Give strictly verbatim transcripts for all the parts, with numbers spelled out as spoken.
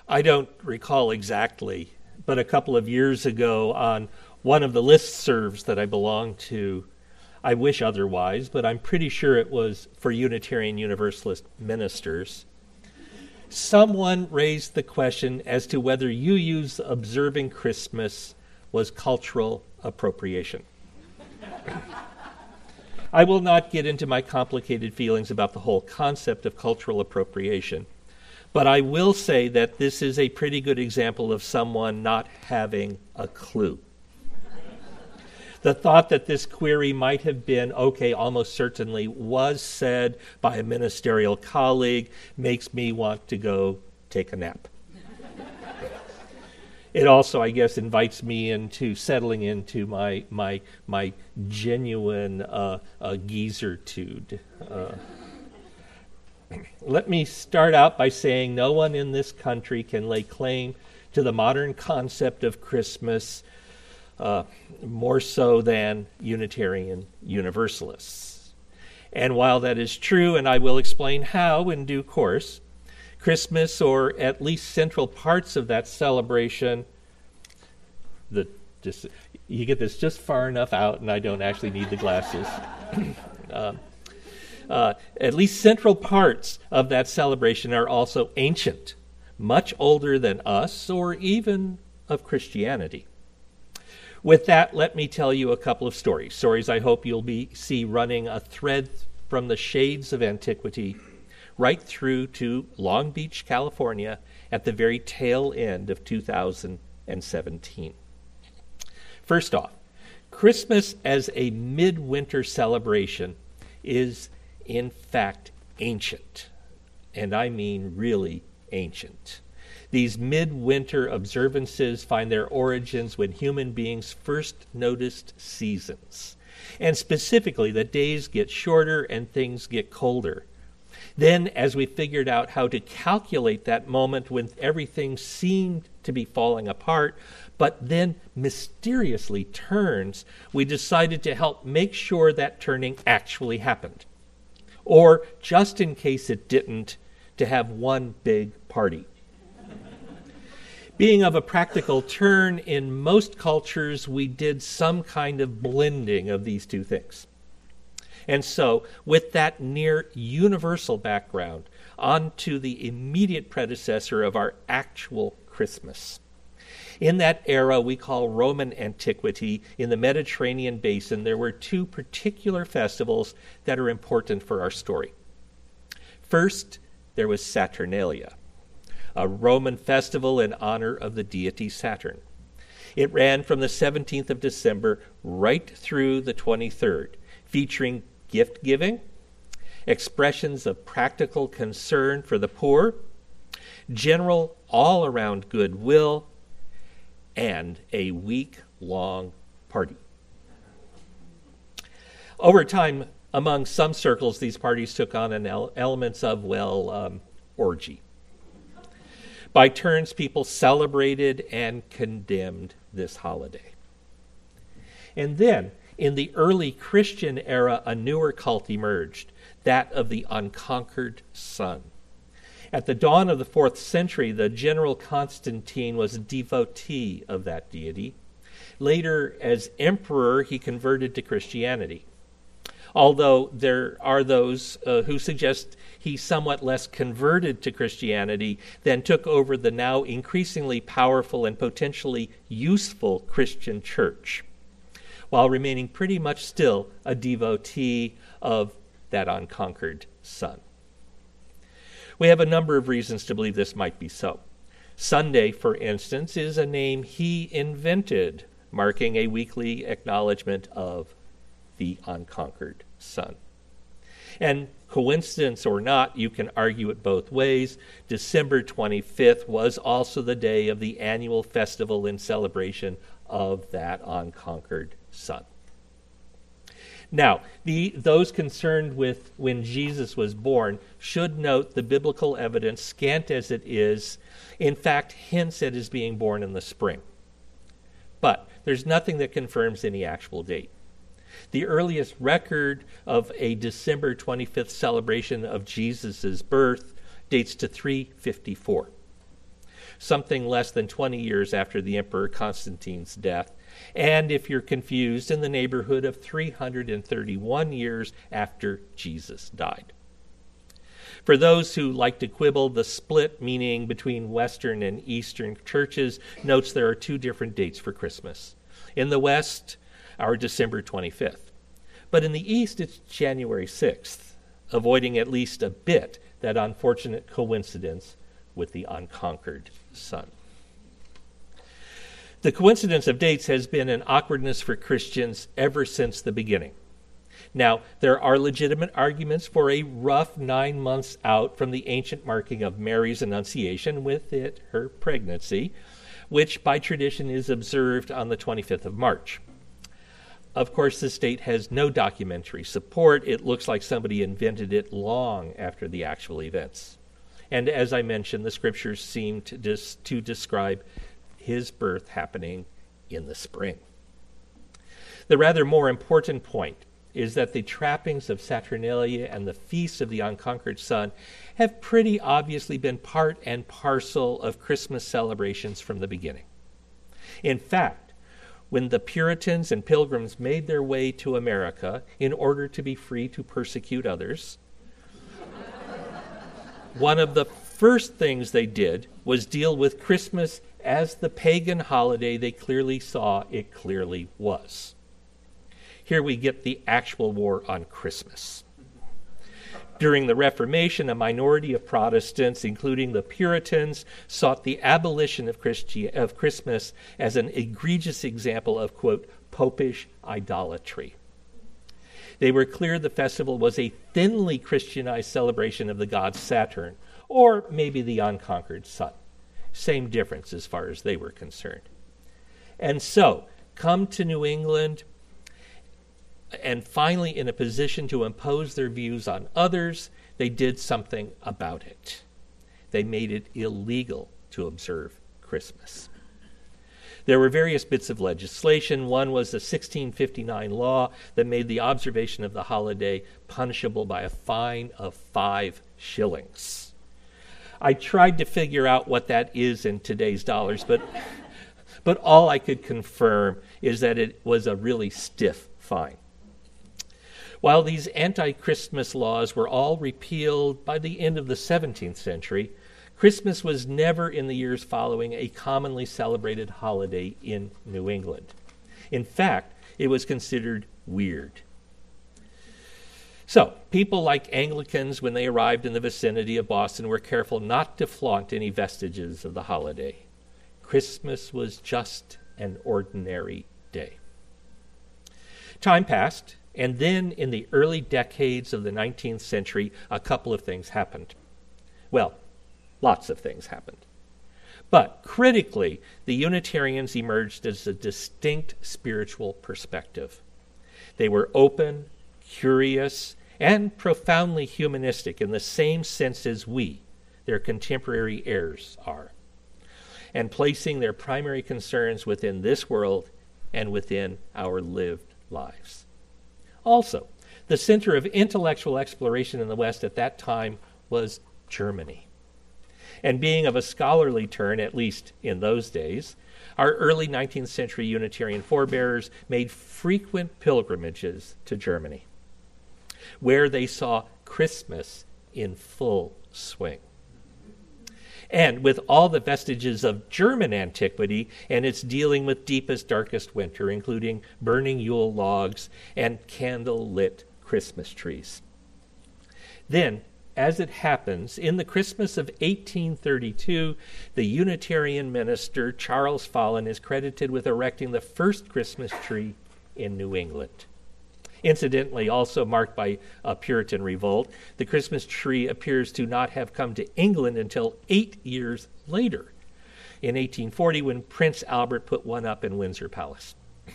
I don't recall exactly, but a couple of years ago on one of the listservs that I belonged to, I wish otherwise, but I'm pretty sure it was for Unitarian Universalist ministers, someone raised the question as to whether U U's observing Christmas was cultural appropriation. I will not get into my complicated feelings about the whole concept of cultural appropriation, but I will say that this is a pretty good example of someone not having a clue. The thought that this query might have been, okay, almost certainly was said by a ministerial colleague makes me want to go take a nap. It also, I guess, invites me into settling into my my my genuine uh, uh, geezertude. Uh, let me start out by saying no one in this country can lay claim to the modern concept of Christmas uh, more so than Unitarian Universalists. And while that is true, and I will explain how in due course, Christmas, or at least central parts of that celebration, the just you get this just far enough out, and I don't actually need the glasses. uh, uh, at least central parts of that celebration are also ancient, much older than us, or even of Christianity. With that, let me tell you a couple of stories. Stories I hope you'll be see running a thread from the shades of antiquity right through to Long Beach, California, at the very tail end of two thousand seventeen. First off, Christmas as a midwinter celebration is, in fact, ancient. And I mean really ancient. These midwinter observances find their origins when human beings first noticed seasons. And specifically, the days get shorter and things get colder. Then, as we figured out how to calculate that moment when everything seemed to be falling apart, but then mysteriously turns, we decided to help make sure that turning actually happened. Or, just in case it didn't, to have one big party. Being of a practical turn, in most cultures, we did some kind of blending of these two things. And so, with that near universal background, on to the immediate predecessor of our actual Christmas. In that era we call Roman antiquity, in the Mediterranean basin, there were two particular festivals that are important for our story. First, there was Saturnalia, a Roman festival in honor of the deity Saturn. It ran from the seventeenth of December right through the twenty-third, featuring gift-giving, expressions of practical concern for the poor, general all-around goodwill, and a week-long party. Over time, among some circles, these parties took on an el- elements of, well, um, orgy. By turns, people celebrated and condemned this holiday. And then, in the early Christian era, a newer cult emerged, that of the unconquered sun. At the dawn of the fourth century, the general Constantine was a devotee of that deity. Later, as emperor, he converted to Christianity. Although there are those uh, who suggest he somewhat less converted to Christianity than took over the now increasingly powerful and potentially useful Christian church, while remaining pretty much still a devotee of that unconquered sun. We have a number of reasons to believe this might be so. Sunday, for instance, is a name he invented, marking a weekly acknowledgement of the unconquered sun. And coincidence or not, you can argue it both ways. December twenty-fifth was also the day of the annual festival in celebration of that unconquered sun. Now, the, those concerned with when Jesus was born should note the biblical evidence, scant as it is, in fact hints at his being born in the spring. But there's nothing that confirms any actual date. The earliest record of a December twenty-fifth celebration of Jesus' birth dates to three fifty-four. something less than twenty years after the Emperor Constantine's death, and if you're confused, in the neighborhood of three hundred thirty-one years after Jesus died. For those who like to quibble, the split meaning between Western and Eastern churches notes there are two different dates for Christmas. In the West, our December twenty-fifth. But in the East, it's January sixth, avoiding at least a bit that unfortunate coincidence with the unconquered sun. The coincidence of dates has been an awkwardness for Christians ever since the beginning. Now, there are legitimate arguments for a rough nine months out from the ancient marking of Mary's Annunciation, with it her pregnancy, which by tradition is observed on the twenty-fifth of March. Of course, this date has no documentary support. It looks like somebody invented it long after the actual events. And as I mentioned, the scriptures seem to, dis- to describe his birth happening in the spring. The rather more important point is that the trappings of Saturnalia and the feasts of the unconquered sun have pretty obviously been part and parcel of Christmas celebrations from the beginning. In fact, when the Puritans and Pilgrims made their way to America in order to be free to persecute others, one of the first things they did was deal with Christmas as the pagan holiday they clearly saw it clearly was. Here we get the actual war on Christmas. During the Reformation, a minority of Protestants, including the Puritans, sought the abolition of, Christi- of Christmas as an egregious example of, quote, popish idolatry. They were clear the festival was a thinly Christianized celebration of the god Saturn, or maybe the unconquered sun. Same difference as far as they were concerned. And so, come to New England, and finally in a position to impose their views on others, they did something about it. They made it illegal to observe Christmas. There were various bits of legislation. One was the sixteen fifty-nine law that made the observation of the holiday punishable by a fine of five shillings. I tried to figure out what that is in today's dollars, but, but all I could confirm is that it was a really stiff fine. While these anti-Christmas laws were all repealed by the end of the seventeenth century, Christmas was never in the years following a commonly celebrated holiday in New England. In fact, it was considered weird. So, people like Anglicans, when they arrived in the vicinity of Boston, were careful not to flaunt any vestiges of the holiday. Christmas was just an ordinary day. Time passed. And then in the early decades of the nineteenth century, a couple of things happened. Well, lots of things happened. But critically, the Unitarians emerged as a distinct spiritual perspective. They were open, curious, and profoundly humanistic in the same sense as we, their contemporary heirs, are, and placing their primary concerns within this world and within our lived lives. Also, the center of intellectual exploration in the West at that time was Germany. And being of a scholarly turn, at least in those days, our early nineteenth century Unitarian forebears made frequent pilgrimages to Germany, where they saw Christmas in full swing. And with all the vestiges of German antiquity and its dealing with deepest, darkest winter, including burning Yule logs and candle-lit Christmas trees. Then, as it happens, in the Christmas of eighteen thirty-two, the Unitarian minister Charles Follen is credited with erecting the first Christmas tree in New England. Incidentally, also marked by a Puritan revolt, the Christmas tree appears to not have come to England until eight years later, in eighteen forty, when Prince Albert put one up in Windsor Palace.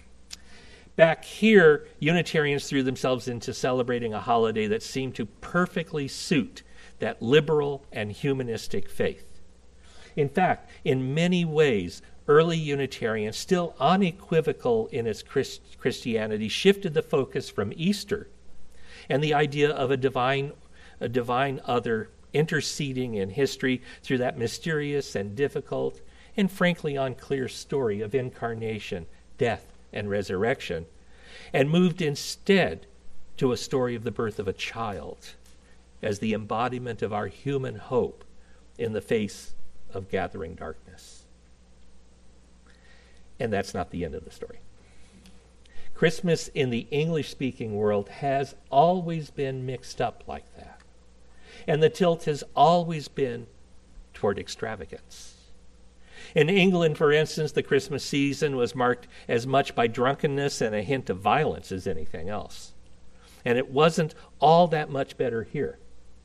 Back here, Unitarians threw themselves into celebrating a holiday that seemed to perfectly suit that liberal and humanistic faith. In fact, in many ways, early Unitarians, still unequivocal in its Christ- Christianity, shifted the focus from Easter and the idea of a divine, a divine other interceding in history through that mysterious and difficult and frankly unclear story of incarnation, death, and resurrection, and moved instead to a story of the birth of a child as the embodiment of our human hope in the face of gathering darkness. And that's not the end of the story. Christmas in the English-speaking world has always been mixed up like that. And the tilt has always been toward extravagance. In England, for instance, the Christmas season was marked as much by drunkenness and a hint of violence as anything else. And it wasn't all that much better here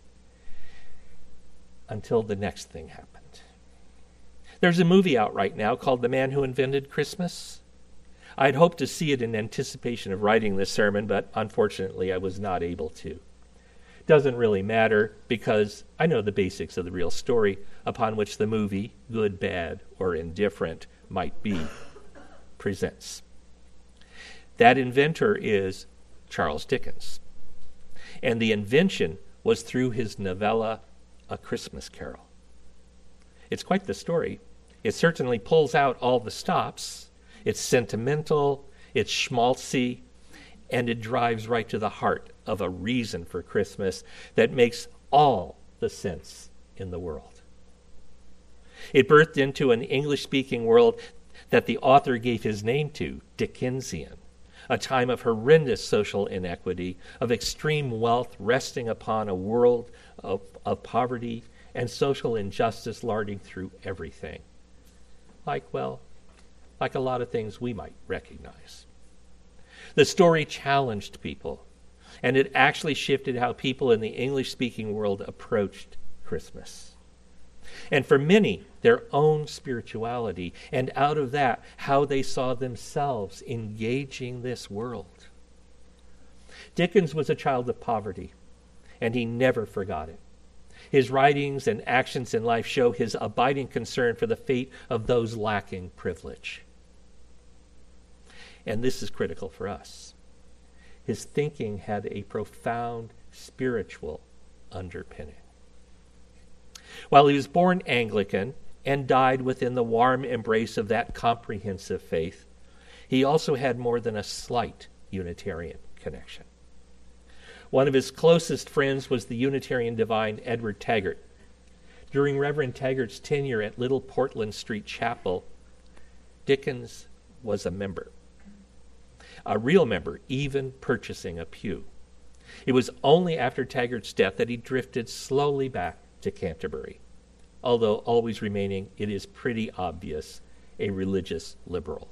until the next thing happened. There's a movie out right now called The Man Who Invented Christmas. I'd hoped to see it in anticipation of writing this sermon, but unfortunately I was not able to. Doesn't really matter because I know the basics of the real story upon which the movie, good, bad, or indifferent might be, presents. That inventor is Charles Dickens. And the invention was through his novella, A Christmas Carol. It's quite the story. It certainly pulls out all the stops. It's sentimental, it's schmaltzy, and it drives right to the heart of a reason for Christmas that makes all the sense in the world. It birthed into an English-speaking world that the author gave his name to, Dickensian, a time of horrendous social inequity, of extreme wealth resting upon a world of, of poverty and social injustice larding through everything. Like, well, like a lot of things we might recognize. The story challenged people, and it actually shifted how people in the English-speaking world approached Christmas. And for many, their own spirituality, and out of that, how they saw themselves engaging this world. Dickens was a child of poverty, and he never forgot it. His writings and actions in life show his abiding concern for the fate of those lacking privilege. And this is critical for us. His thinking had a profound spiritual underpinning. While he was born Anglican and died within the warm embrace of that comprehensive faith, he also had more than a slight Unitarian connection. One of his closest friends was the Unitarian divine Edward Taggart. During Reverend Taggart's tenure at Little Portland Street Chapel, Dickens was a member. A real member, even purchasing a pew. It was only after Taggart's death that he drifted slowly back to Canterbury, although always remaining, it is pretty obvious, a religious liberal.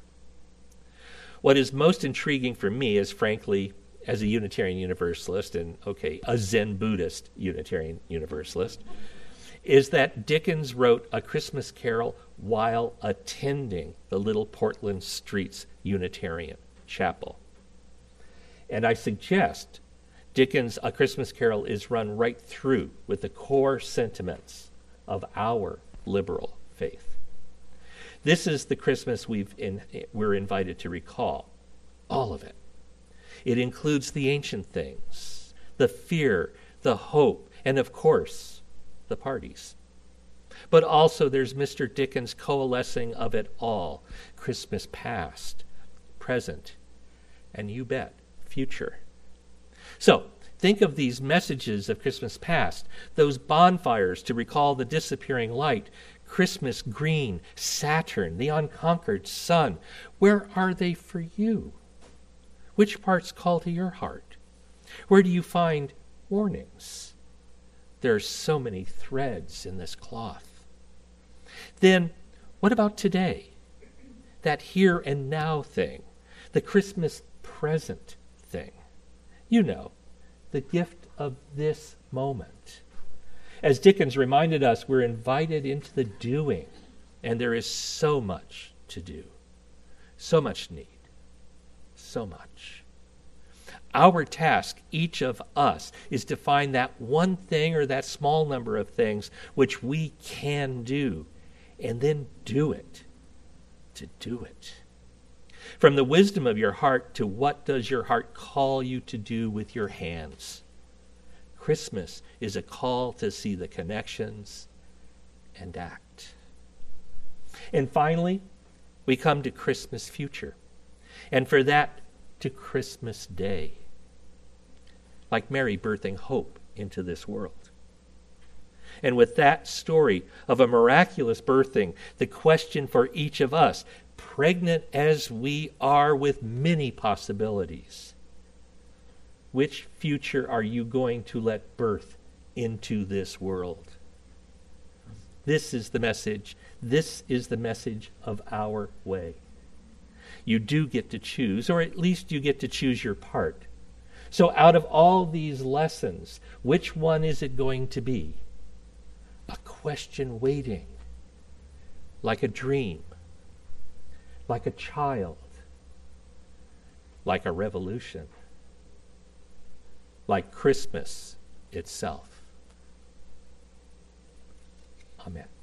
What is most intriguing for me is, frankly, as a Unitarian Universalist, and okay, a Zen Buddhist Unitarian Universalist, is that Dickens wrote A Christmas Carol while attending the Little Portland Street's Unitarian Chapel. And I suggest Dickens' A Christmas Carol is run right through with the core sentiments of our liberal faith. This is the Christmas we've in, we're invited to recall, all of it. It includes the ancient things, the fear, the hope, and of course, the parties. But also there's Mister Dickens' coalescing of it all, Christmas past, present, and you bet, future. So, think of these messages of Christmas past, those bonfires to recall the disappearing light, Christmas green, Saturn, the unconquered sun. Where are they for you? Which parts call to your heart? Where do you find warnings? There are so many threads in this cloth. Then, what about today? That here and now thing, the Christmas present thing. You know, the gift of this moment. As Dickens reminded us, we're invited into the doing, and there is so much to do, so much need, so much. Our task, each of us, is to find that one thing or that small number of things which we can do, and then do it, to do it. From the wisdom of your heart to what does your heart call you to do with your hands. Christmas is a call to see the connections and act. And finally, we come to Christmas future. And for that, to Christmas Day. Like Mary birthing hope into this world. And with that story of a miraculous birthing, the question for each of us, pregnant as we are with many possibilities, which future are you going to let birth into this world? This is the message. This is the message of our way. You do get to choose, or at least you get to choose your part. So out of all these lessons, which one is it going to be? A question waiting, like a dream, like a child, like a revolution, like Christmas itself. Amen.